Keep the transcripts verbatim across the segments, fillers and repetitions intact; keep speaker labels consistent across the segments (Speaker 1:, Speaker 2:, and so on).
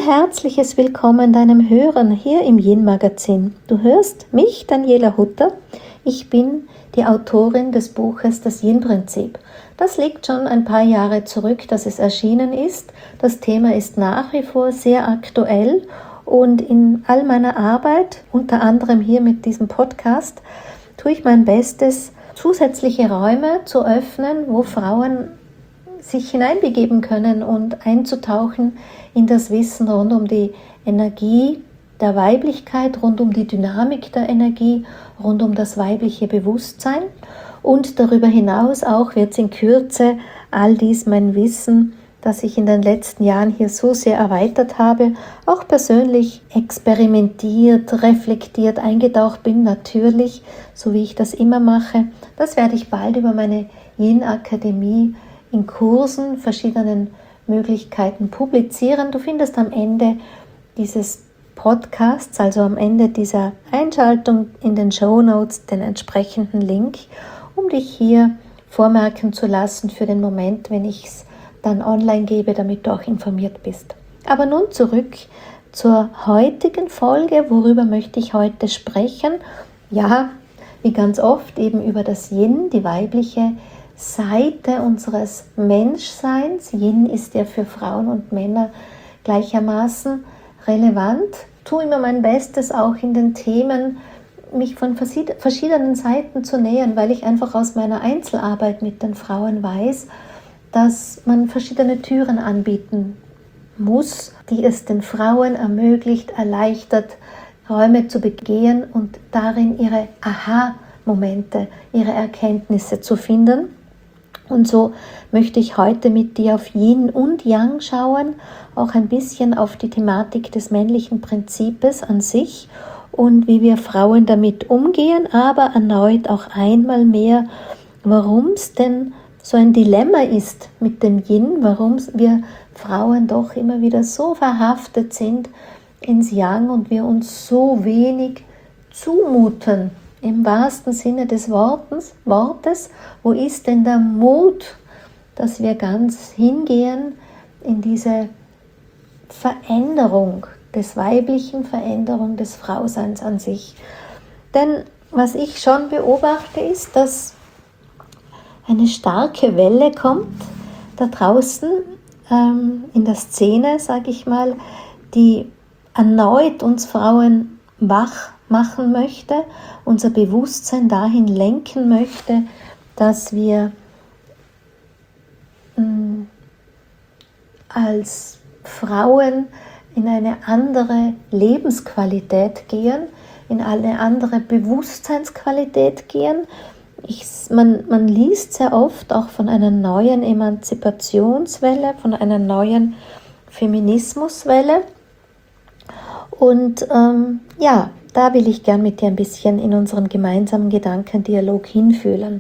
Speaker 1: herzliches Willkommen deinem Hören hier im Yin-Magazin. Du hörst mich, Daniela Hutter. Ich bin die Autorin des Buches Das Yin-Prinzip. Das liegt schon ein paar Jahre zurück, dass es erschienen ist. Das Thema ist nach wie vor sehr aktuell und in all meiner Arbeit, unter anderem hier mit diesem Podcast, tue ich mein Bestes, zusätzliche Räume zu öffnen, wo Frauen sich hineinbegeben können und einzutauchen in das Wissen rund um die Energie der Weiblichkeit, rund um die Dynamik der Energie, rund um das weibliche Bewusstsein. Und darüber hinaus auch wird in Kürze all dies mein Wissen, das ich in den letzten Jahren hier so sehr erweitert habe, auch persönlich experimentiert, reflektiert, eingetaucht bin, natürlich, so wie ich das immer mache. Das werde ich bald über meine Yin-Akademie in Kursen, verschiedenen Möglichkeiten publizieren. Du findest am Ende dieses Podcasts, also am Ende dieser Einschaltung in den Shownotes, den entsprechenden Link, um dich hier vormerken zu lassen für den Moment, wenn ich es dann online gebe, damit du auch informiert bist. Aber nun zurück zur heutigen Folge. Worüber möchte ich heute sprechen? Ja, wie ganz oft eben über das Yin, die weibliche Seite unseres Menschseins. Yin ist ja für Frauen und Männer gleichermaßen relevant. Ich tue immer mein Bestes, auch in den Themen mich von verschiedenen Seiten zu nähern, weil ich einfach aus meiner Einzelarbeit mit den Frauen weiß, dass man verschiedene Türen anbieten muss, die es den Frauen ermöglicht, erleichtert, Räume zu begehen und darin ihre Aha-Momente, ihre Erkenntnisse zu finden. Und so möchte ich heute mit dir auf Yin und Yang schauen, auch ein bisschen auf die Thematik des männlichen Prinzips an sich und wie wir Frauen damit umgehen, aber erneut auch einmal mehr, warum es denn so ein Dilemma ist mit dem Yin, warum wir Frauen doch immer wieder so verhaftet sind ins Yang und wir uns so wenig zumuten. Im wahrsten Sinne des Wortes, Wortes, wo ist denn der Mut, dass wir ganz hingehen in diese Veränderung des Weiblichen, Veränderung des Frauseins an sich. Denn was ich schon beobachte, ist, dass eine starke Welle kommt da draußen ähm, in der Szene, sage ich mal, die erneut uns Frauen wach machen möchte, unser Bewusstsein dahin lenken möchte, dass wir mh, als Frauen in eine andere Lebensqualität gehen, in eine andere Bewusstseinsqualität gehen. Ich, man, man liest sehr oft auch von einer neuen Emanzipationswelle, von einer neuen Feminismuswelle. Und ähm, ja, da will ich gern mit dir ein bisschen in unseren gemeinsamen Gedankendialog hinfühlen.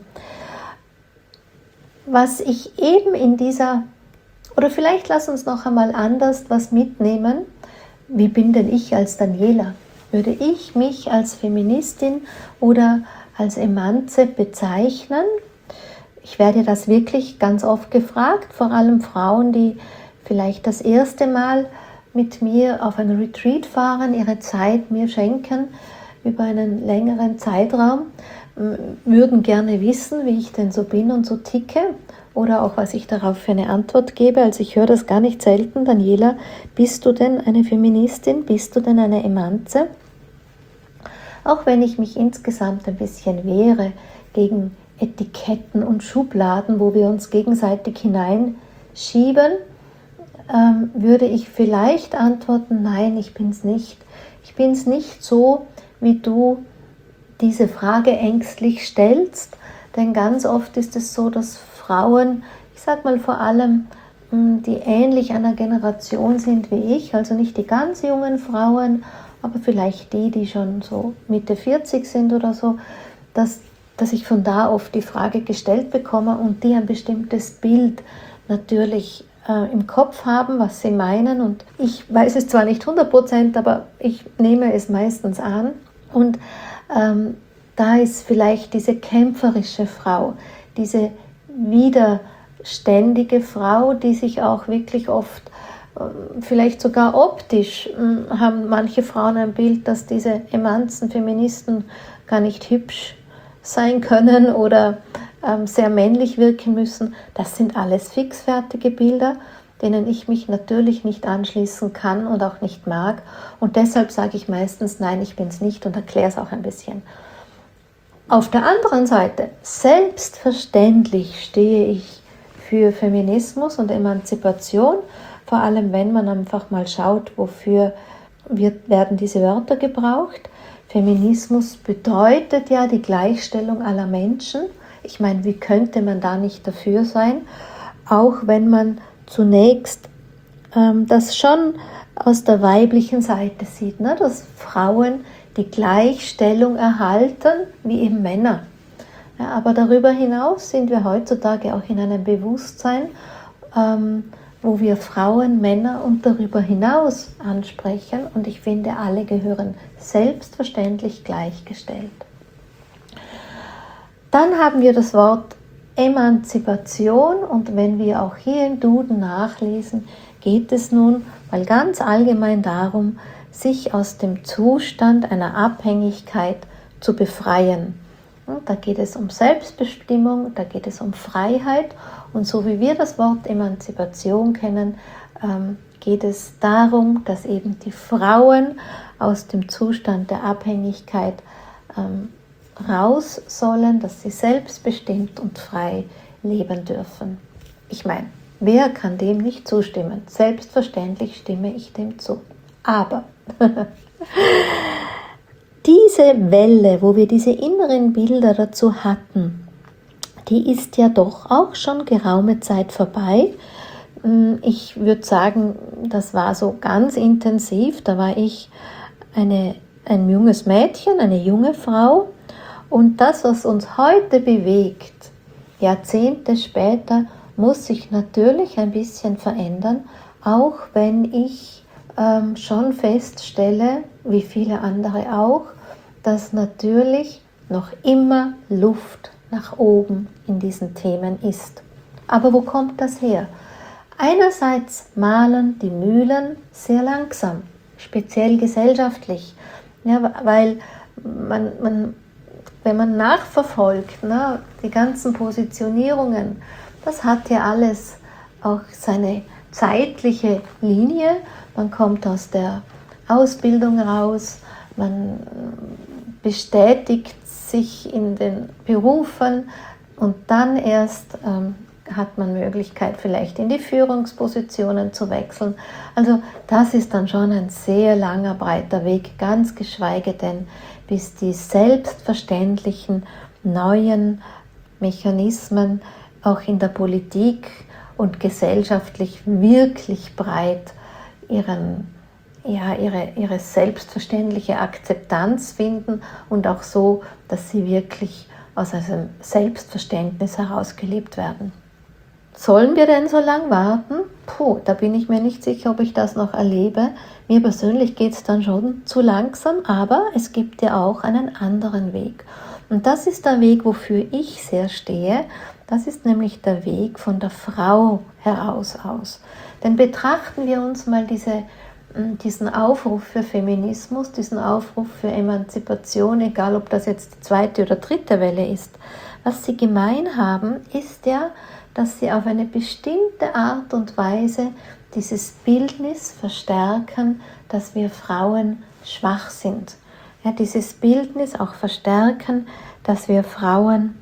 Speaker 1: Was ich eben in dieser, oder vielleicht lass uns noch einmal anders was mitnehmen. Wie bin denn ich als Daniela? Würde ich mich als Feministin oder als Emanze bezeichnen? Ich werde das wirklich ganz oft gefragt, vor allem Frauen, die vielleicht das erste Mal mit mir auf ein Retreat fahren, ihre Zeit mir schenken über einen längeren Zeitraum, würden gerne wissen, wie ich denn so bin und so ticke oder auch, was ich darauf für eine Antwort gebe. Also ich höre das gar nicht selten. Daniela, bist du denn eine Feministin? Bist du denn eine Emanze? Auch wenn ich mich insgesamt ein bisschen wehre gegen Etiketten und Schubladen, wo wir uns gegenseitig hineinschieben, ähm, würde ich vielleicht antworten, nein, ich bin es nicht. Ich bin es nicht so, wie du diese Frage ängstlich stellst, denn ganz oft ist es so, dass Frauen, ich sag mal vor allem, die ähnlich einer Generation sind wie ich, also nicht die ganz jungen Frauen, aber vielleicht die, die schon so Mitte vierzig sind oder so, dass, dass ich von da oft die Frage gestellt bekomme und die ein bestimmtes Bild natürlich äh, im Kopf haben, was sie meinen. Und ich weiß es zwar nicht hundert Prozent, aber ich nehme es meistens an. Und ähm, da ist vielleicht diese kämpferische Frau, diese widerständige Frau, die sich auch wirklich oft vielleicht sogar optisch haben manche Frauen ein Bild, dass diese Emanzen, Feministen gar nicht hübsch sein können oder ähm, sehr männlich wirken müssen. Das sind alles fixfertige Bilder, denen ich mich natürlich nicht anschließen kann und auch nicht mag. Und deshalb sage ich meistens, nein, ich bin es nicht und erkläre es auch ein bisschen. Auf der anderen Seite, selbstverständlich stehe ich für Feminismus und Emanzipation, vor allem wenn man einfach mal schaut, wofür wird, werden diese Wörter gebraucht. Feminismus bedeutet ja die Gleichstellung aller Menschen. Ich meine, wie könnte man da nicht dafür sein, auch wenn man zunächst ähm, das schon aus der weiblichen Seite sieht, ne? Dass Frauen die Gleichstellung erhalten wie eben Männer. Ja, aber darüber hinaus sind wir heutzutage auch in einem Bewusstsein, ähm, wo wir Frauen, Männer und darüber hinaus ansprechen. Und ich finde, alle gehören selbstverständlich gleichgestellt. Dann haben wir das Wort Emanzipation und wenn wir auch hier im Duden nachlesen, geht es nun mal ganz allgemein darum, sich aus dem Zustand einer Abhängigkeit zu befreien. Und da geht es um Selbstbestimmung, da geht es um Freiheit und so wie wir das Wort Emanzipation kennen, ähm, geht es darum, dass eben die Frauen aus dem Zustand der Abhängigkeit ähm, raus sollen, dass sie selbstbestimmt und frei leben dürfen. Ich meine, wer kann dem nicht zustimmen? Selbstverständlich stimme ich dem zu. Aber diese Welle, wo wir diese inneren Bilder dazu hatten, die ist ja doch auch schon geraume Zeit vorbei. Ich würde sagen, das war so ganz intensiv. Da war ich eine, ein junges Mädchen, eine junge Frau. Und das, was uns heute bewegt, Jahrzehnte später, muss sich natürlich ein bisschen verändern, auch wenn ich ähm, schon feststelle, wie viele andere auch, dass natürlich noch immer Luft nach oben in diesen Themen ist. Aber wo kommt das her? Einerseits mahlen die Mühlen sehr langsam, speziell gesellschaftlich, ja, weil man, man wenn man nachverfolgt, ne, die ganzen Positionierungen, das hat ja alles auch seine zeitliche Linie. Man kommt aus der Ausbildung raus, man bestätigt sich in den Berufen und dann erst ähm, hat man Möglichkeit, vielleicht in die Führungspositionen zu wechseln. Also das ist dann schon ein sehr langer, breiter Weg, ganz geschweige denn, bis die selbstverständlichen neuen Mechanismen auch in der Politik und gesellschaftlich wirklich breit ihren, ja, ihre, ihre selbstverständliche Akzeptanz finden und auch so, dass sie wirklich aus einem Selbstverständnis heraus gelebt werden. Sollen wir denn so lange warten? Puh, da bin ich mir nicht sicher, ob ich das noch erlebe. Mir persönlich geht es dann schon zu langsam, aber es gibt ja auch einen anderen Weg. Und das ist der Weg, wofür ich sehr stehe. Das ist nämlich der Weg von der Frau heraus aus. Denn betrachten wir uns mal diese, diesen Aufruf für Feminismus, diesen Aufruf für Emanzipation, egal ob das jetzt die zweite oder dritte Welle ist. Was sie gemein haben, ist ja, dass sie auf eine bestimmte Art und Weise dieses Bildnis verstärken, dass wir Frauen schwach sind. Ja, dieses Bildnis auch verstärken, dass wir Frauen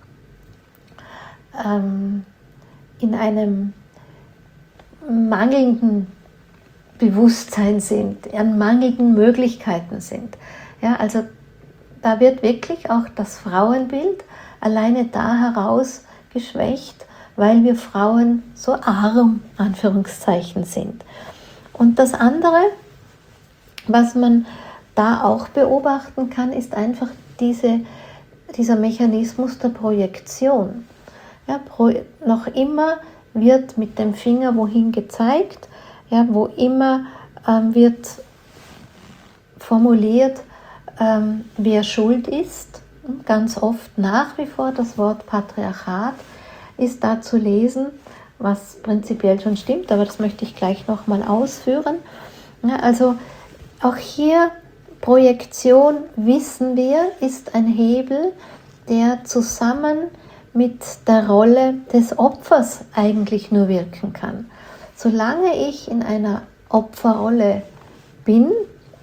Speaker 1: ähm, in einem mangelnden Bewusstsein sind, an mangelnden Möglichkeiten sind. Ja, also da wird wirklich auch das Frauenbild alleine da heraus geschwächt, weil wir Frauen so arm, Anführungszeichen, sind. Und das andere, was man da auch beobachten kann, ist einfach diese, dieser Mechanismus der Projektion. Ja, pro, noch immer wird mit dem Finger wohin gezeigt, ja, wo immer ähm, wird formuliert, ähm, wer schuld ist. Ganz oft nach wie vor das Wort Patriarchat ist da zu lesen was prinzipiell schon stimmt, aber das möchte ich gleich nochmal ausführen. Ja, also auch hier Projektion, wissen wir, ist ein Hebel, der zusammen mit der Rolle des Opfers eigentlich nur wirken kann. Solange ich in einer Opferrolle bin,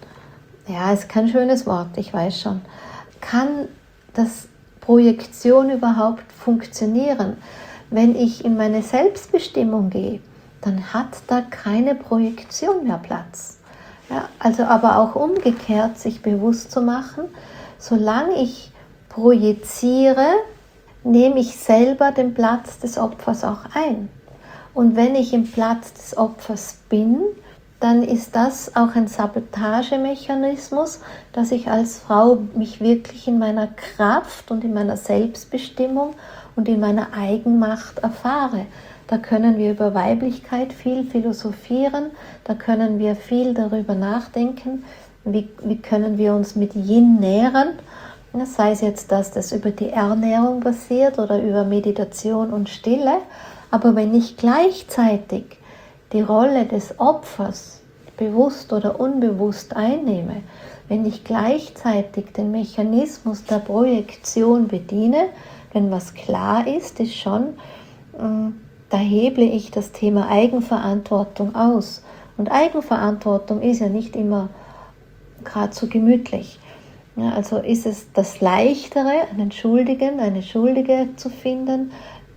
Speaker 1: ja, ist kein schönes Wort, ich weiß schon, kann das Projektion überhaupt funktionieren? Wenn ich in meine Selbstbestimmung gehe, dann hat da keine Projektion mehr Platz. Ja, also aber auch umgekehrt sich bewusst zu machen, solange ich projiziere, nehme ich selber den Platz des Opfers auch ein. Und wenn ich im Platz des Opfers bin, dann ist das auch ein Sabotagemechanismus, dass ich als Frau mich wirklich in meiner Kraft und in meiner Selbstbestimmung und in meiner Eigenmacht erfahre. Da können wir über Weiblichkeit viel philosophieren, da können wir viel darüber nachdenken, wie, wie können wir uns mit Yin nähren, sei es jetzt, dass das über die Ernährung basiert oder über Meditation und Stille, aber wenn ich gleichzeitig die Rolle des Opfers bewusst oder unbewusst einnehme, wenn ich gleichzeitig den Mechanismus der Projektion bediene, denn was klar ist, ist schon, da heble ich das Thema Eigenverantwortung aus. Und Eigenverantwortung ist ja nicht immer gerade so gemütlich. Ja, also ist es das Leichtere, einen Schuldigen, eine Schuldige zu finden,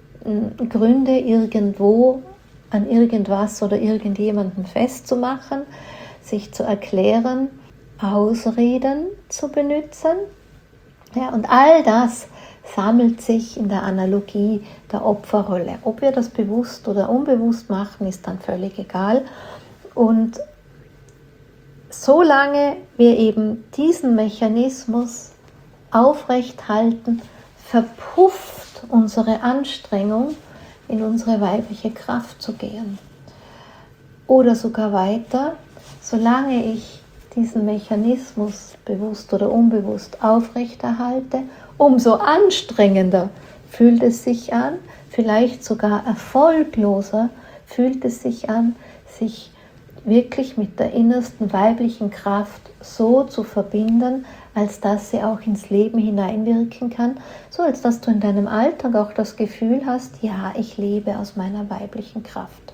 Speaker 1: Gründe irgendwo an irgendwas oder irgendjemanden festzumachen, sich zu erklären, Ausreden zu benutzen. Ja, und all das sammelt sich in der Analogie der Opferrolle. Ob wir das bewusst oder unbewusst machen, ist dann völlig egal. Und solange wir eben diesen Mechanismus aufrechthalten, verpufft unsere Anstrengung, in unsere weibliche Kraft zu gehen. Oder sogar weiter, solange ich diesen Mechanismus bewusst oder unbewusst aufrechterhalte, umso anstrengender fühlt es sich an, vielleicht sogar erfolgloser fühlt es sich an, sich wirklich mit der innersten weiblichen Kraft so zu verbinden, als dass sie auch ins Leben hineinwirken kann, so als dass du in deinem Alltag auch das Gefühl hast, ja, ich lebe aus meiner weiblichen Kraft.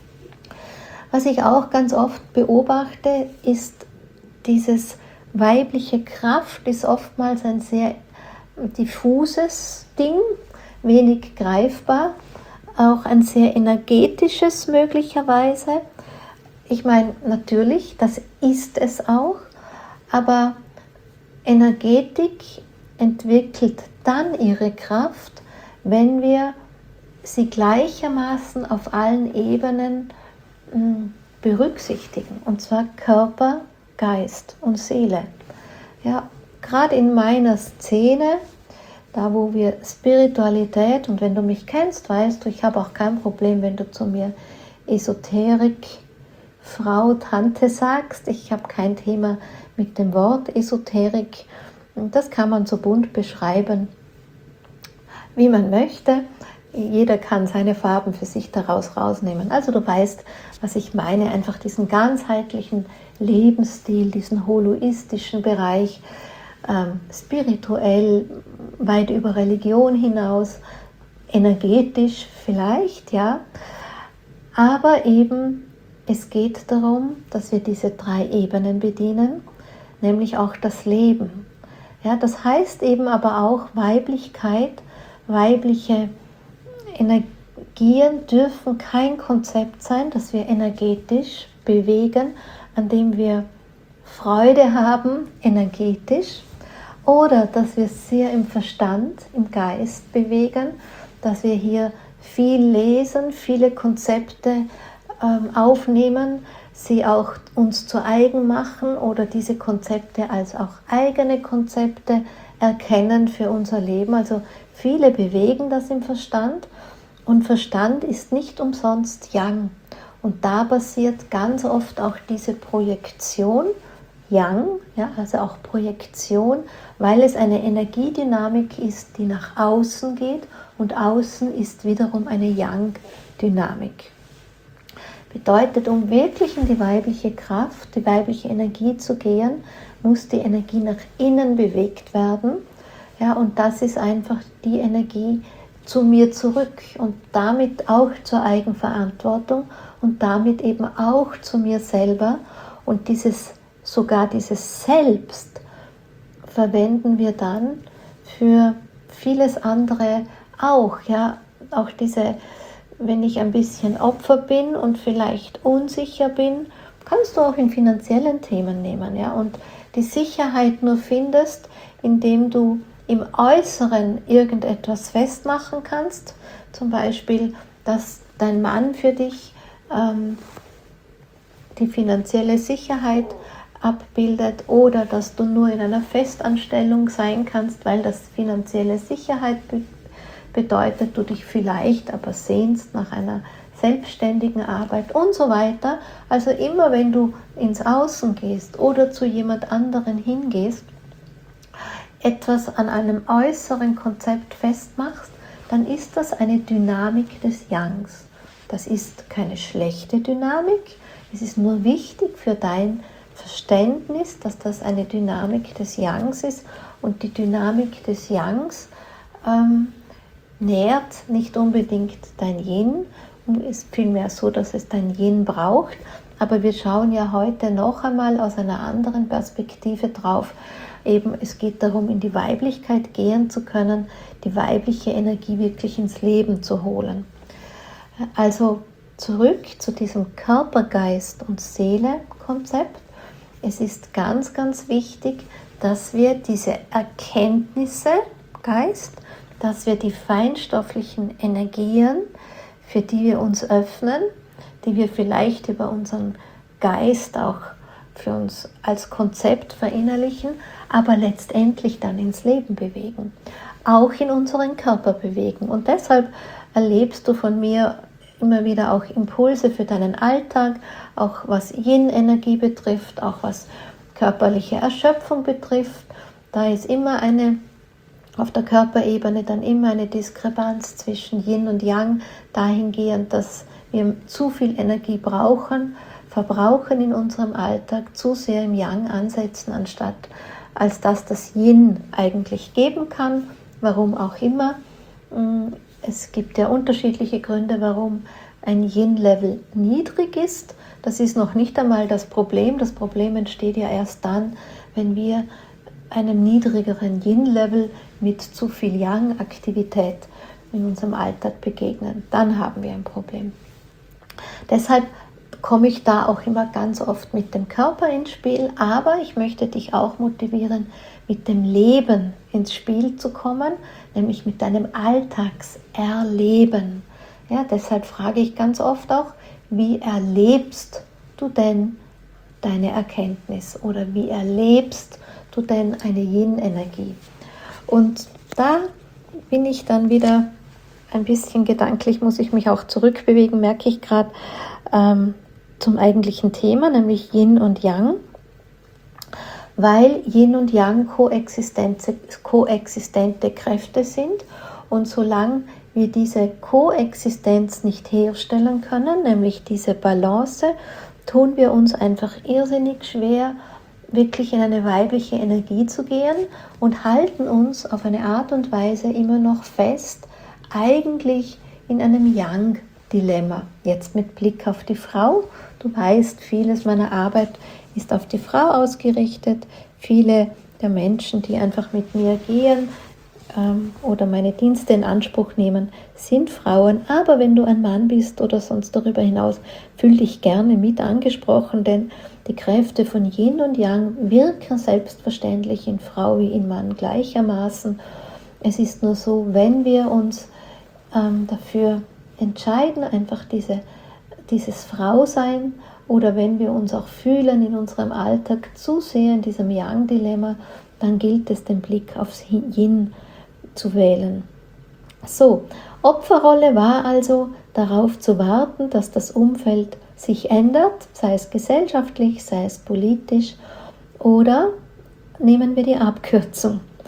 Speaker 1: Was ich auch ganz oft beobachte, ist dieses weibliche Kraft ist oftmals ein sehr diffuses Ding, wenig greifbar, auch ein sehr energetisches möglicherweise. Ich meine, natürlich, das ist es auch, aber Energetik entwickelt dann ihre Kraft, wenn wir sie gleichermaßen auf allen Ebenen berücksichtigen, und zwar Körper, Geist und Seele. Ja, gerade in meiner Szene, da wo wir Spiritualität, und wenn du mich kennst, weißt du, ich habe auch kein Problem, wenn du zu mir Esoterik, Frau, Tante sagst. Ich habe kein Thema mit dem Wort Esoterik. Das kann man so bunt beschreiben, wie man möchte. Jeder kann seine Farben für sich daraus rausnehmen. Also du weißt, was ich meine, einfach diesen ganzheitlichen Lebensstil, diesen holoistischen Bereich, ähm, spirituell, weit über Religion hinaus, energetisch vielleicht, ja, aber eben es geht darum, dass wir diese drei Ebenen bedienen, nämlich auch das Leben. Ja, das heißt eben aber auch Weiblichkeit, weibliche Energien dürfen kein Konzept sein, das wir energetisch bewegen, an dem wir Freude haben, energetisch, oder dass wir sehr im Verstand, im Geist bewegen, dass wir hier viel lesen, viele Konzepte ähm, aufnehmen, sie auch uns zu eigen machen oder diese Konzepte als auch eigene Konzepte erkennen für unser Leben. Also viele bewegen das im Verstand, und Verstand ist nicht umsonst Yang. Und da basiert ganz oft auch diese Projektion, Yang, ja, also auch Projektion, weil es eine Energiedynamik ist, die nach außen geht, und außen ist wiederum eine Dynamik. Bedeutet, um wirklich in die weibliche Kraft, die weibliche Energie zu gehen, muss die Energie nach innen bewegt werden. Ja, und das ist einfach die Energie zu mir zurück und damit auch zur Eigenverantwortung und damit eben auch zu mir selber. Und dieses, sogar dieses Selbst verwenden wir dann für vieles andere auch. Ja, auch diese, wenn ich ein bisschen Opfer bin und vielleicht unsicher bin, kannst du auch in finanziellen Themen nehmen. Ja, und die Sicherheit nur findest, indem du im Äußeren irgendetwas festmachen kannst, zum Beispiel, dass dein Mann für dich ähm, die finanzielle Sicherheit abbildet oder dass du nur in einer Festanstellung sein kannst, weil das finanzielle Sicherheit be- bedeutet, du dich vielleicht aber sehnst nach einer selbstständigen Arbeit und so weiter. Also immer wenn du ins Außen gehst oder zu jemand anderen hingehst, etwas an einem äußeren Konzept festmachst, dann ist das eine Dynamik des Yangs. Das ist keine schlechte Dynamik, es ist nur wichtig für dein Verständnis, dass das eine Dynamik des Yangs ist und die Dynamik des Yangs ähm, nährt nicht unbedingt dein Yin, es ist vielmehr so, dass es dein Yin braucht, aber wir schauen ja heute noch einmal aus einer anderen Perspektive drauf. Eben, es geht darum, in die Weiblichkeit gehen zu können, die weibliche Energie wirklich ins Leben zu holen. Also zurück zu diesem Körper, Geist und Seele-Konzept. Es ist ganz, ganz wichtig, dass wir diese Erkenntnisse, Geist, dass wir die feinstofflichen Energien, für die wir uns öffnen, die wir vielleicht über unseren Geist auch für uns als Konzept verinnerlichen, aber letztendlich dann ins Leben bewegen, auch in unseren Körper bewegen. Und deshalb erlebst du von mir immer wieder auch Impulse für deinen Alltag, auch was Yin-Energie betrifft, auch was körperliche Erschöpfung betrifft. Da ist immer eine, auf der Körperebene dann immer eine Diskrepanz zwischen Yin und Yang, dahingehend, dass wir zu viel Energie brauchen, verbrauchen in unserem Alltag, zu sehr im Yang ansetzen, anstatt als dass das Yin eigentlich geben kann, warum auch immer. Es gibt ja unterschiedliche Gründe, warum ein Yin-Level niedrig ist. Das ist noch nicht einmal das Problem. Das Problem entsteht ja erst dann, wenn wir einem niedrigeren Yin-Level mit zu viel Yang-Aktivität in unserem Alltag begegnen. Dann haben wir ein Problem. Deshalb komme ich da auch immer ganz oft mit dem Körper ins Spiel, aber ich möchte dich auch motivieren, mit dem Leben ins Spiel zu kommen, nämlich mit deinem Alltagserleben. Ja, deshalb frage ich ganz oft auch, wie erlebst du denn deine Erkenntnis oder wie erlebst du denn eine Yin-Energie? Und da bin ich dann wieder ein bisschen gedanklich, muss ich mich auch zurückbewegen, merke ich gerade, ähm, zum eigentlichen Thema, nämlich Yin und Yang, weil Yin und Yang koexistente, koexistente Kräfte sind und solange wir diese Koexistenz nicht herstellen können, nämlich diese Balance, tun wir uns einfach irrsinnig schwer, wirklich in eine weibliche Energie zu gehen und halten uns auf eine Art und Weise immer noch fest, eigentlich in einem Yang-Dilemma. Jetzt mit Blick auf die Frau. Du weißt, vieles meiner Arbeit ist auf die Frau ausgerichtet. Viele der Menschen, die einfach mit mir gehen ähm, oder meine Dienste in Anspruch nehmen, sind Frauen. Aber wenn du ein Mann bist oder sonst darüber hinaus, fühl dich gerne mit angesprochen, denn die Kräfte von Yin und Yang wirken selbstverständlich in Frau wie in Mann gleichermaßen. Es ist nur so, wenn wir uns ähm, dafür entscheiden, einfach diese, dieses Frausein, oder wenn wir uns auch fühlen in unserem Alltag zu sehr in diesem Yang-Dilemma, dann gilt es, den Blick aufs Yin zu wählen. So, Opferrolle war also darauf zu warten, dass das Umfeld sich ändert, sei es gesellschaftlich, sei es politisch, oder nehmen wir die Abkürzung.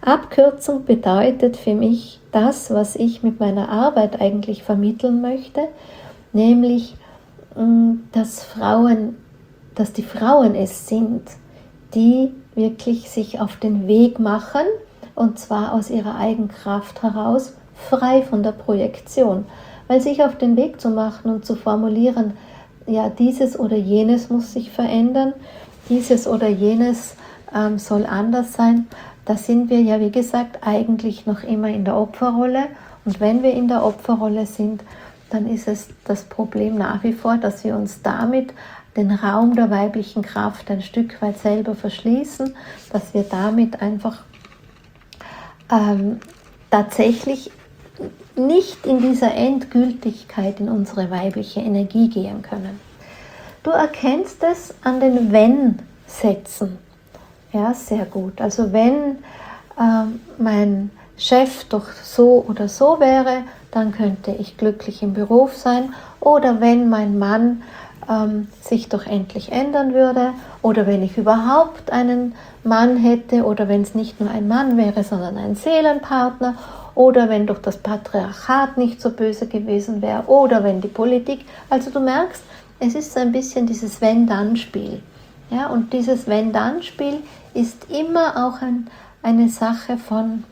Speaker 1: Abkürzung bedeutet für mich das, was ich mit meiner Arbeit eigentlich vermitteln möchte, nämlich, dass Frauen, dass die Frauen es sind, die wirklich sich auf den Weg machen, und zwar aus ihrer Eigenkraft heraus, frei von der Projektion. Weil sich auf den Weg zu machen und zu formulieren, ja, dieses oder jenes muss sich verändern, dieses oder jenes ähm, soll anders sein, da sind wir ja, wie gesagt, eigentlich noch immer in der Opferrolle. Und wenn wir in der Opferrolle sind, dann ist es das Problem nach wie vor, dass wir uns damit den Raum der weiblichen Kraft ein Stück weit selber verschließen, dass wir damit einfach ähm, tatsächlich nicht in dieser Endgültigkeit in unsere weibliche Energie gehen können. Du erkennst es an den Wenn-Sätzen. Ja, sehr gut. Also wenn ähm, mein Chef doch so oder so wäre, dann könnte ich glücklich im Beruf sein. Oder wenn mein Mann ähm, sich doch endlich ändern würde. Oder wenn ich überhaupt einen Mann hätte. Oder wenn es nicht nur ein Mann wäre, sondern ein Seelenpartner. Oder wenn doch das Patriarchat nicht so böse gewesen wäre. Oder wenn die Politik. Also du merkst, es ist so ein bisschen dieses Wenn-Dann-Spiel. Ja, und dieses Wenn-Dann-Spiel ist immer auch ein, eine Sache von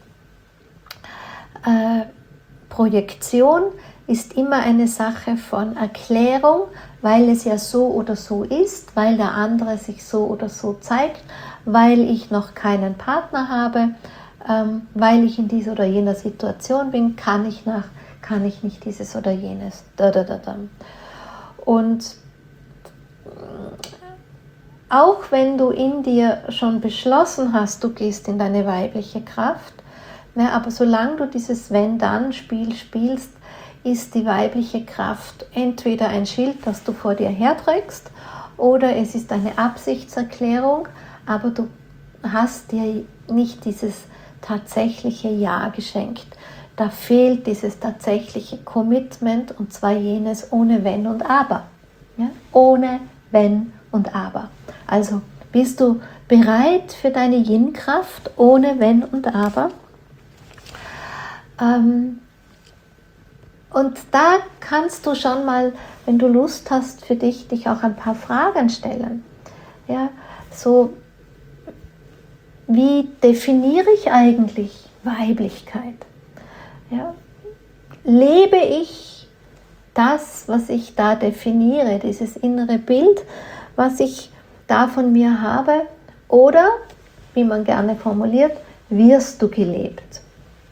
Speaker 1: äh, Projektion, ist immer eine Sache von Erklärung, weil es ja so oder so ist, weil der andere sich so oder so zeigt, weil ich noch keinen Partner habe, ähm, weil ich in dieser oder jener Situation bin, kann ich, nach, kann ich nicht dieses oder jenes. Da, da, da, da. Und auch wenn du in dir schon beschlossen hast, du gehst in deine weibliche Kraft, ne, aber solange du dieses Wenn-Dann-Spiel spielst, ist die weibliche Kraft entweder ein Schild, das du vor dir herträgst, oder es ist eine Absichtserklärung, aber du hast dir nicht dieses tatsächliche Ja geschenkt. Da fehlt dieses tatsächliche Commitment, und zwar jenes ohne Wenn und Aber. Ja? Ohne Wenn und Aber. Also bist du bereit für deine Yin-Kraft ohne Wenn und Aber? Ähm, und da kannst du schon mal, wenn du Lust hast, für dich, dich auch ein paar Fragen stellen. Ja, so, wie definiere ich eigentlich Weiblichkeit? Ja, lebe ich das, was ich da definiere, dieses innere Bild, was ich da von mir habe, oder, wie man gerne formuliert, wirst du gelebt?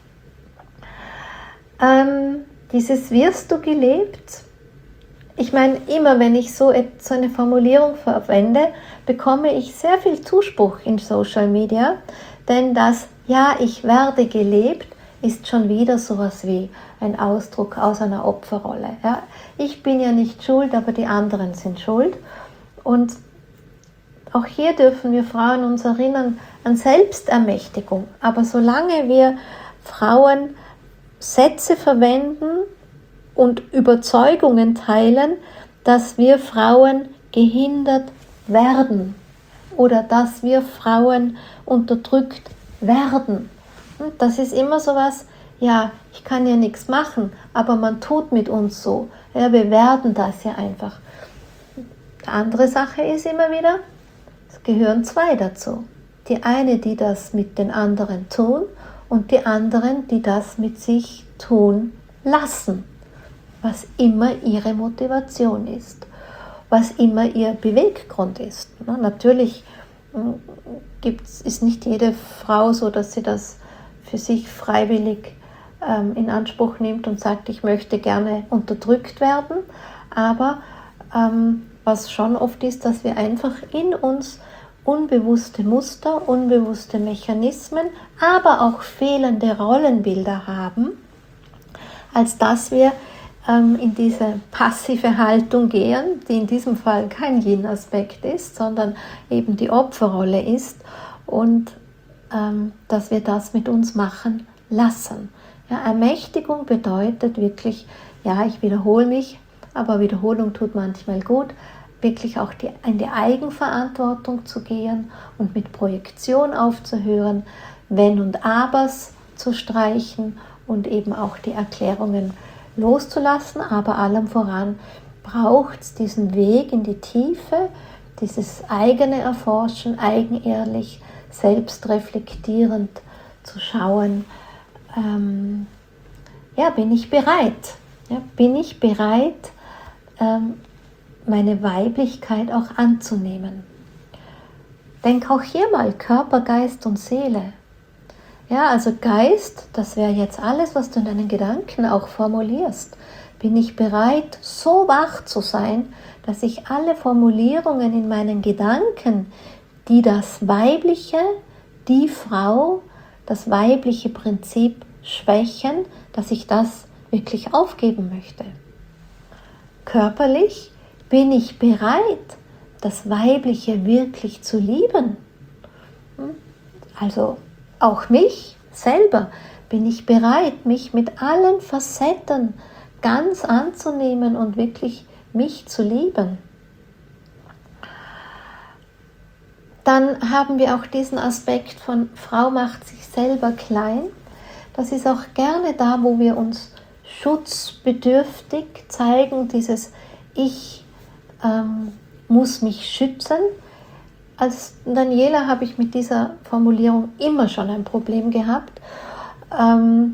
Speaker 1: Ähm, dieses wirst du gelebt, ich meine, immer wenn ich so, so eine Formulierung verwende, bekomme ich sehr viel Zuspruch in Social Media, denn das Ja, ich werde gelebt, ist schon wieder sowas wie ein Ausdruck aus einer Opferrolle. Ja? Ich bin ja nicht schuld, aber die anderen sind schuld. Und auch hier dürfen wir Frauen uns erinnern an Selbstermächtigung. Aber solange wir Frauen Sätze verwenden und Überzeugungen teilen, dass wir Frauen gehindert werden oder dass wir Frauen unterdrückt werden. Das ist immer sowas, ja, ich kann ja nichts machen, aber man tut mit uns so. Ja, wir werden das ja einfach. Die andere Sache ist immer wieder, es gehören zwei dazu. Die eine, die das mit den anderen tun, und die anderen, die das mit sich tun lassen, was immer ihre Motivation ist, was immer ihr Beweggrund ist. Natürlich gibt's, ist nicht jede Frau so, dass sie das für sich freiwillig ähm, in Anspruch nimmt und sagt, ich möchte gerne unterdrückt werden, aber ähm, was schon oft ist, dass wir einfach in uns unbewusste Muster, unbewusste Mechanismen, aber auch fehlende Rollenbilder haben, als dass wir ähm, in diese passive Haltung gehen, die in diesem Fall kein Yin-Aspekt ist, sondern eben die Opferrolle ist, und ähm, dass wir das mit uns machen lassen. Ja, Ermächtigung bedeutet wirklich, ja, ich wiederhole mich, aber Wiederholung tut manchmal gut, wirklich auch die, in die Eigenverantwortung zu gehen und mit Projektion aufzuhören, Wenn und Abers zu streichen und eben auch die Erklärungen loszulassen, aber allem voran braucht es diesen Weg in die Tiefe, dieses eigene Erforschen, eigenehrlich, selbstreflektierend zu schauen, ähm, ja, bin ich bereit? Ja, bin ich bereit, ähm, meine Weiblichkeit auch anzunehmen? Denk auch hier mal Körper, Geist und Seele. Ja, also Geist, das wäre jetzt alles, was du in deinen Gedanken auch formulierst. Bin ich bereit, so wach zu sein, dass ich alle Formulierungen in meinen Gedanken, die das Weibliche, die Frau, das weibliche Prinzip schwächen, dass ich das wirklich aufgeben möchte? Körperlich bin ich bereit, das Weibliche wirklich zu lieben. Also auch mich selber bin ich bereit, mich mit allen Facetten ganz anzunehmen und wirklich mich zu lieben. Dann haben wir auch diesen Aspekt von Frau macht sich selber klein. Das ist auch gerne da, wo wir uns schutzbedürftig zeigen, dieses Ich ähm, muss mich schützen. Als Daniela habe ich mit dieser Formulierung immer schon ein Problem gehabt, ähm,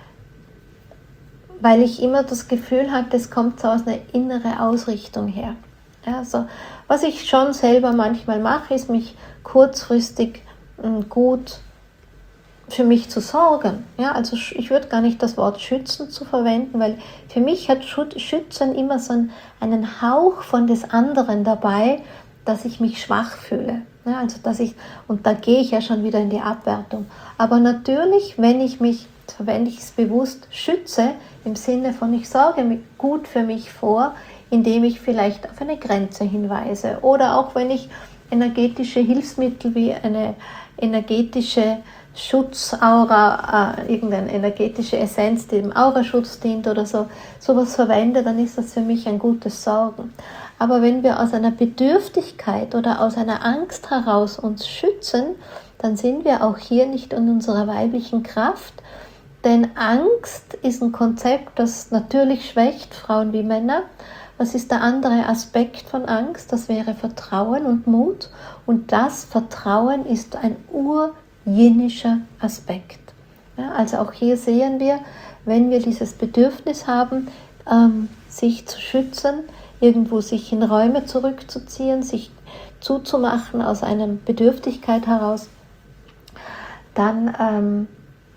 Speaker 1: weil ich immer das Gefühl hatte, es kommt so aus einer inneren Ausrichtung her. Ja, also, was ich schon selber manchmal mache, ist mich kurzfristig äh, gut für mich zu sorgen. Ja, also ich würde gar nicht das Wort schützen zu verwenden, weil für mich hat Schützen immer so einen Hauch von des anderen dabei, dass ich mich schwach fühle. Ja, also dass ich, und da gehe ich ja schon wieder in die Abwertung. Aber natürlich, wenn ich mich, verwende ich es bewusst, schütze, im Sinne von ich sorge gut für mich vor, indem ich vielleicht auf eine Grenze hinweise oder auch wenn ich energetische Hilfsmittel wie eine energetische Schutzaura, äh, irgendeine energetische Essenz, die dem Auraschutz dient oder so, sowas verwende, dann ist das für mich ein gutes Sorgen. Aber wenn wir aus einer Bedürftigkeit oder aus einer Angst heraus uns schützen, dann sind wir auch hier nicht in unserer weiblichen Kraft, denn Angst ist ein Konzept, das natürlich schwächt, Frauen wie Männer. Was ist der andere Aspekt von Angst? Das wäre Vertrauen und Mut. Und das Vertrauen ist ein ur-jinischer Aspekt. Ja, also auch hier sehen wir, wenn wir dieses Bedürfnis haben, ähm, sich zu schützen, irgendwo sich in Räume zurückzuziehen, sich zuzumachen aus einer Bedürftigkeit heraus, dann ähm,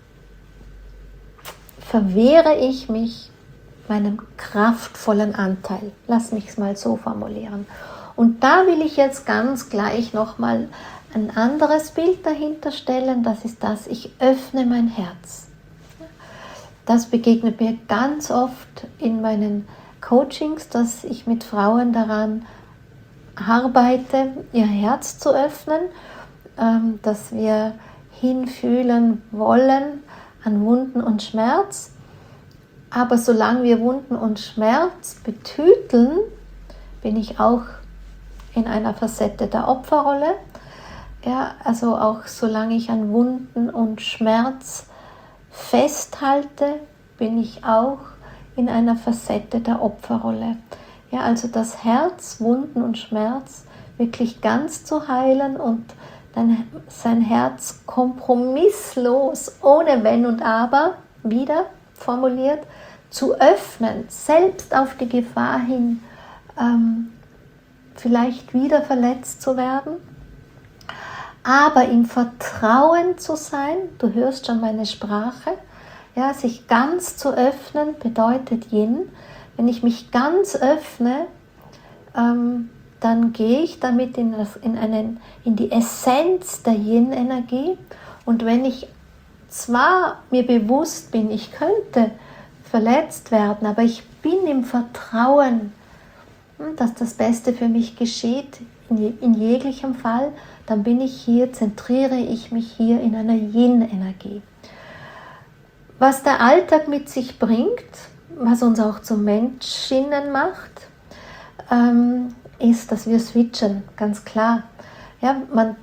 Speaker 1: verwehre ich mich meinem kraftvollen Anteil. Lass mich es mal so formulieren. Und da will ich jetzt ganz gleich nochmal ein anderes Bild dahinter stellen. Das ist das, ich öffne mein Herz. Das begegnet mir ganz oft in meinen Coachings, dass ich mit Frauen daran arbeite, ihr Herz zu öffnen, dass wir hinfühlen wollen an Wunden und Schmerz. Aber solange wir Wunden und Schmerz betüteln, bin ich auch in einer Facette der Opferrolle. Ja, also auch solange ich an Wunden und Schmerz festhalte, bin ich auch in einer Facette der Opferrolle. Ja, also das Herz, Wunden und Schmerz wirklich ganz zu heilen und dann sein Herz kompromisslos, ohne Wenn und Aber, wieder formuliert, zu öffnen, selbst auf die Gefahr hin, ähm, vielleicht wieder verletzt zu werden, aber im Vertrauen zu sein. Du hörst schon meine Sprache, ja, sich ganz zu öffnen bedeutet Yin. Wenn ich mich ganz öffne, ähm, dann gehe ich damit in, das, in, einen, in die Essenz der Yin-Energie. Und wenn ich zwar mir bewusst bin, ich könnte verletzt werden, aber ich bin im Vertrauen, dass das Beste für mich geschieht, in, in jeglichem Fall, dann bin ich hier, zentriere ich mich hier in einer Yin-Energie. Was der Alltag mit sich bringt, was uns auch zu Menschinnen macht, ähm, ist, dass wir switchen, ganz klar. Ja, man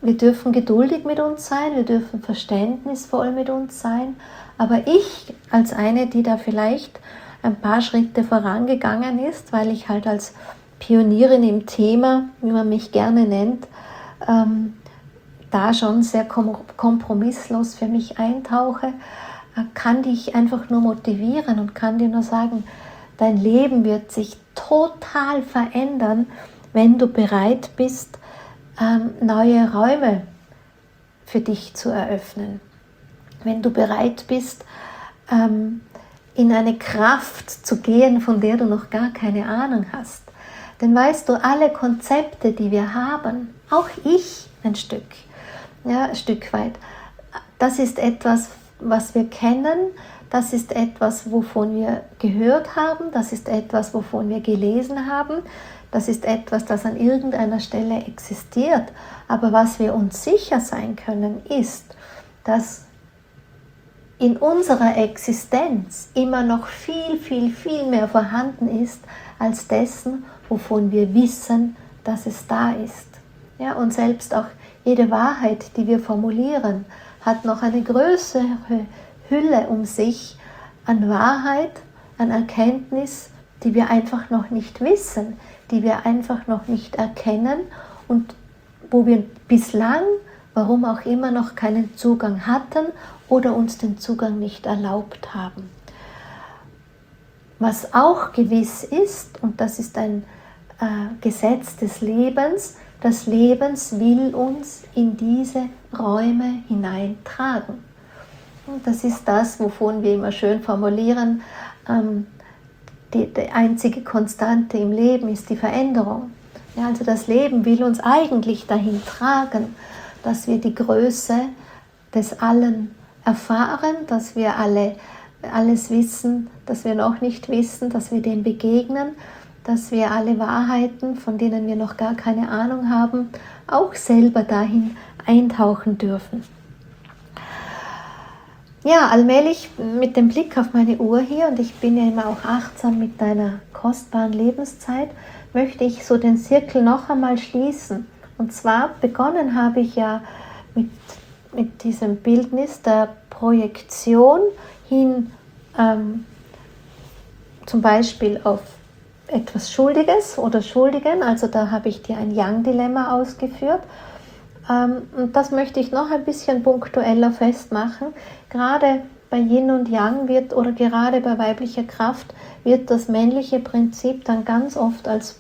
Speaker 1: wir dürfen geduldig mit uns sein, wir dürfen verständnisvoll mit uns sein, aber ich als eine, die da vielleicht ein paar Schritte vorangegangen ist, weil ich halt als Pionierin im Thema, wie man mich gerne nennt, ähm, da schon sehr kompromisslos für mich eintauche, kann dich einfach nur motivieren und kann dir nur sagen, dein Leben wird sich total verändern, wenn du bereit bist, ähm, neue Räume für dich zu eröffnen. Wenn du bereit bist, ähm, in eine Kraft zu gehen, von der du noch gar keine Ahnung hast. Denn weißt du, alle Konzepte, die wir haben, auch ich ein Stück, ja, ein Stück weit, das ist etwas, was wir kennen, das ist etwas, wovon wir gehört haben, das ist etwas, wovon wir gelesen haben, das ist etwas, das an irgendeiner Stelle existiert. Aber was wir uns sicher sein können, ist, dass in unserer Existenz immer noch viel, viel, viel mehr vorhanden ist, als dessen, wovon wir wissen, dass es da ist. Ja, und selbst auch jede Wahrheit, die wir formulieren, hat noch eine größere Hülle um sich an Wahrheit, an Erkenntnis, die wir einfach noch nicht wissen, die wir einfach noch nicht erkennen und wo wir bislang, warum auch immer, noch keinen Zugang hatten oder uns den Zugang nicht erlaubt haben. Was auch gewiss ist, und das ist ein äh, Gesetz des Lebens, das Lebens will uns in diese Räume hineintragen. Und das ist das, wovon wir immer schön formulieren, ähm, die, die einzige Konstante im Leben ist die Veränderung. Ja, also das Leben will uns eigentlich dahin tragen, dass wir die Größe des Allen erfahren, dass wir alle alles wissen, dass wir noch nicht wissen, dass wir dem begegnen, dass wir alle Wahrheiten, von denen wir noch gar keine Ahnung haben, auch selber dahin eintauchen dürfen. Ja, allmählich mit dem Blick auf meine Uhr hier, und ich bin ja immer auch achtsam mit deiner kostbaren Lebenszeit, möchte ich so den Zirkel noch einmal schließen. Und zwar begonnen habe ich ja mit, mit diesem Bildnis der Projektion hin ähm, zum Beispiel auf etwas Schuldiges oder Schuldigen, also da habe ich dir ein Yang-Dilemma ausgeführt. Ähm, und das möchte ich noch ein bisschen punktueller festmachen. Gerade bei Yin und Yang wird, oder gerade bei weiblicher Kraft, wird das männliche Prinzip dann ganz oft als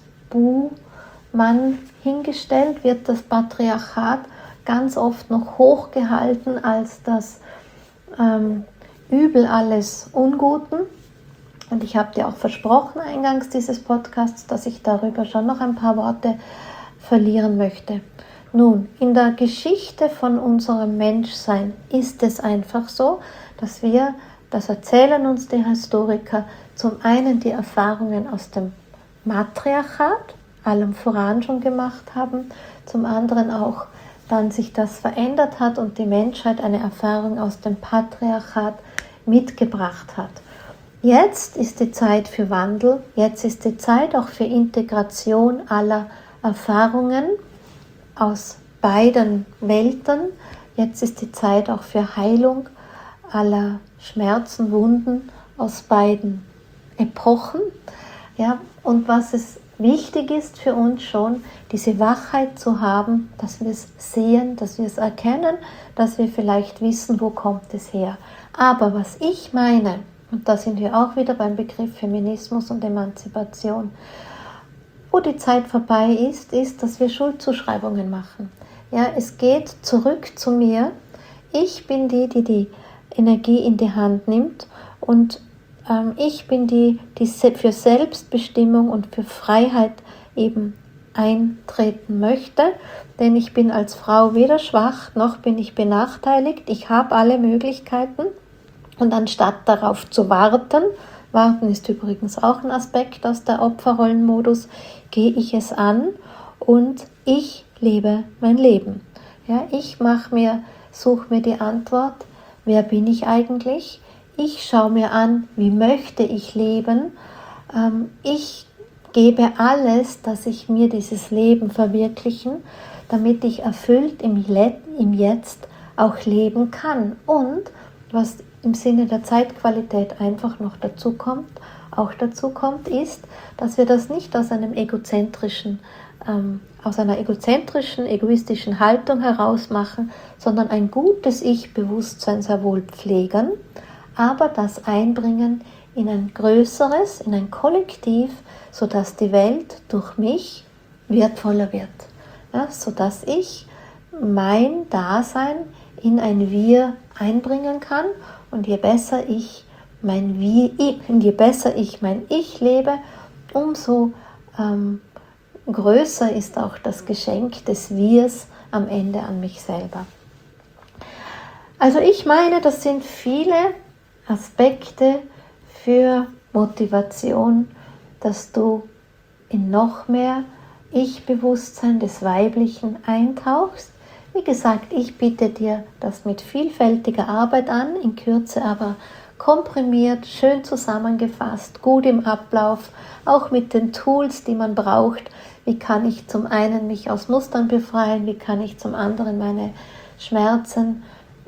Speaker 1: Bu-Mann hingestellt, wird das Patriarchat ganz oft noch hochgehalten als das ähm, Übel alles Unguten. Und ich habe dir auch versprochen eingangs dieses Podcasts, dass ich darüber schon noch ein paar Worte verlieren möchte. Nun, in der Geschichte von unserem Menschsein ist es einfach so, dass wir, das erzählen uns die Historiker, zum einen die Erfahrungen aus dem Matriarchat, allem voran schon gemacht haben, zum anderen auch dann sich das verändert hat und die Menschheit eine Erfahrung aus dem Patriarchat mitgebracht hat. Jetzt ist die Zeit für Wandel, jetzt ist die Zeit auch für Integration aller Erfahrungen aus beiden Welten, jetzt ist die Zeit auch für Heilung aller Schmerzen, Wunden aus beiden Epochen. Ja, und was es wichtig ist für uns schon, diese Wachheit zu haben, dass wir es sehen, dass wir es erkennen, dass wir vielleicht wissen, wo kommt es her. Aber was ich meine, und da sind wir auch wieder beim Begriff Feminismus und Emanzipation, wo die Zeit vorbei ist, ist, dass wir Schuldzuschreibungen machen. Ja, es geht zurück zu mir. Ich bin die, die die Energie in die Hand nimmt, und ähm, ich bin die, die für Selbstbestimmung und für Freiheit eben eintreten möchte, denn ich bin als Frau weder schwach, noch bin ich benachteiligt. Ich habe alle Möglichkeiten, und anstatt darauf zu warten, warten ist übrigens auch ein Aspekt aus der Opferrollenmodus, gehe ich es an und ich lebe mein Leben. Ja, ich mache mir, suche mir die Antwort, wer bin ich eigentlich? Ich schaue mir an, wie möchte ich leben? Ähm, ich gebe alles, dass ich mir dieses Leben verwirklichen, damit ich erfüllt im Jetzt auch leben kann. Und was im Sinne der Zeitqualität einfach noch dazu kommt, auch dazu kommt, ist, dass wir das nicht aus einem egozentrischen, ähm, aus einer egozentrischen, egoistischen Haltung heraus machen, sondern ein gutes Ich-Bewusstsein sehr wohl pflegen, aber das einbringen in ein größeres, in ein Kollektiv, sodass die Welt durch mich wertvoller wird, ja, sodass ich mein Dasein in ein Wir einbringen kann, und je besser ich mein Wie, je besser ich mein Ich lebe, umso ähm, größer ist auch das Geschenk des Wirs am Ende an mich selber. Also ich meine, das sind viele Aspekte für Motivation, dass du in noch mehr Ich-Bewusstsein des Weiblichen eintauchst. Wie gesagt, ich biete dir das mit vielfältiger Arbeit an, in Kürze aber komprimiert, schön zusammengefasst, gut im Ablauf, auch mit den Tools, die man braucht. Wie kann ich zum einen mich aus Mustern befreien, wie kann ich zum anderen meine Schmerzen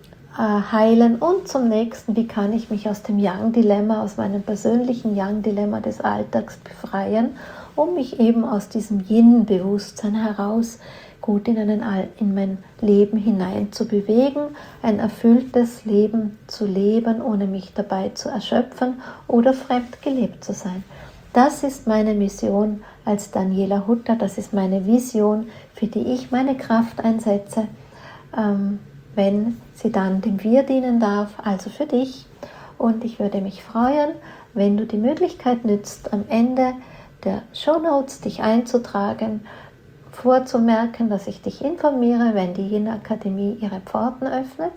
Speaker 1: äh, heilen und zum nächsten, wie kann ich mich aus dem Yang-Dilemma, aus meinem persönlichen Yang-Dilemma des Alltags befreien, um mich eben aus diesem Yin-Bewusstsein heraus gut in, einen, in mein Leben hinein zu bewegen, ein erfülltes Leben zu leben, ohne mich dabei zu erschöpfen oder fremd gelebt zu sein. Das ist meine Mission als Daniela Hutter, das ist meine Vision, für die ich meine Kraft einsetze, ähm, wenn sie dann dem Wir dienen darf, also für dich. Und ich würde mich freuen, wenn du die Möglichkeit nützt, am Ende der Shownotes dich einzutragen, vorzumerken, dass ich dich informiere, wenn die Yin Akademie ihre Pforten öffnet.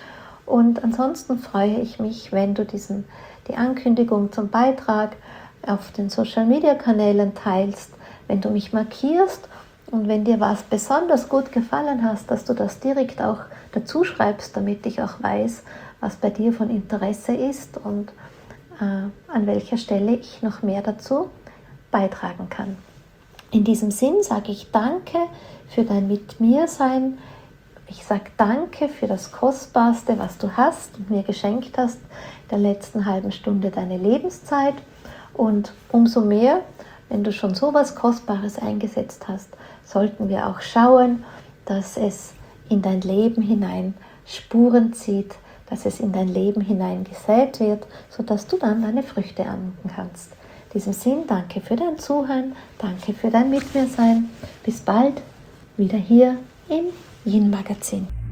Speaker 1: Und ansonsten freue ich mich, wenn du diesen, die Ankündigung zum Beitrag auf den Social Media Kanälen teilst, wenn du mich markierst und wenn dir was besonders gut gefallen hast, dass du das direkt auch dazu schreibst, damit ich auch weiß, was bei dir von Interesse ist und äh, an welcher Stelle ich noch mehr dazu beitragen kann. In diesem Sinn sage ich Danke für dein Mit-mir-Sein. Ich sage Danke für das Kostbarste, was du hast und mir geschenkt hast, der letzten halben Stunde deine Lebenszeit. Und umso mehr, wenn du schon so was Kostbares eingesetzt hast, sollten wir auch schauen, dass es in dein Leben hinein Spuren zieht, dass es in dein Leben hinein gesät wird, sodass du dann deine Früchte ernten kannst. In diesem Sinn, danke für dein Zuhören, danke für dein Mit mir sein. Bis bald, wieder hier im Yin Magazin.